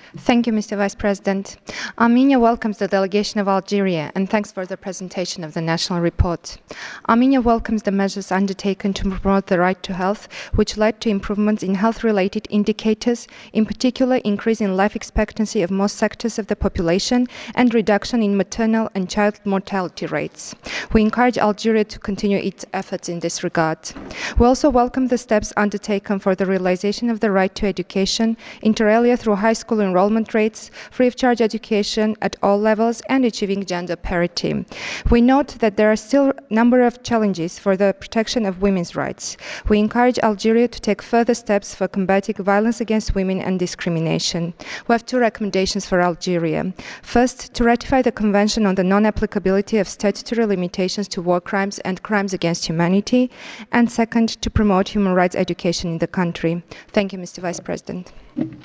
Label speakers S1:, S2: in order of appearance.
S1: Thank you, Mr. Vice President. Armenia welcomes the delegation of Algeria and thanks for the presentation of the national report. Armenia welcomes the measures undertaken to promote the right to health, which led to improvements in health-related indicators, in particular increase in life expectancy of most sectors of the population and reduction in maternal and child mortality rates. We encourage Algeria to continue its efforts in this regard. We also welcome the steps undertaken for the realization of the right to education, inter alia through high school enrollment rates, free of charge education at all levels, and achieving gender parity. We note that there are still a number of challenges for the protection of women's rights. We encourage Algeria to take further steps for combating violence against women and discrimination. We have two recommendations for Algeria. First, to ratify the Convention on the Non-Applicability of Statutory Limitations to War Crimes and Crimes Against Humanity, and second, to promote human rights education in the country. Thank you, Mr. Vice President.